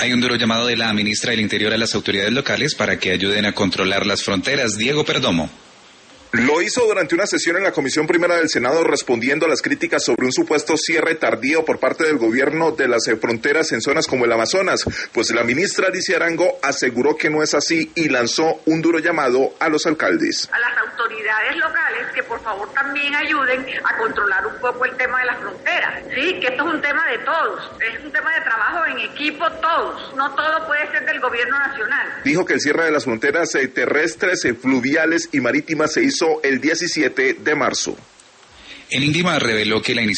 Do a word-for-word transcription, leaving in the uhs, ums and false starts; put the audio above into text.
Hay un duro llamado de la ministra del Interior a las autoridades locales para que ayuden a controlar las fronteras. Diego Perdomo. Lo hizo durante una sesión en la Comisión Primera del Senado respondiendo a las críticas sobre un supuesto cierre tardío por parte del gobierno de las fronteras en zonas como el Amazonas, pues la ministra Alicia Arango aseguró que no es así y lanzó un duro llamado a los alcaldes. A las autoridades locales que por favor también ayuden a controlar un poco el tema de las fronteras, ¿sí? Que esto es un tema de todos, es un tema de trabajo en equipo todos, no todo puede ser del gobierno nacional. Dijo que el cierre de las fronteras eh, terrestres, eh, fluviales y marítimas se hizo el diecisiete de marzo. El INVIMA reveló que la iniciativa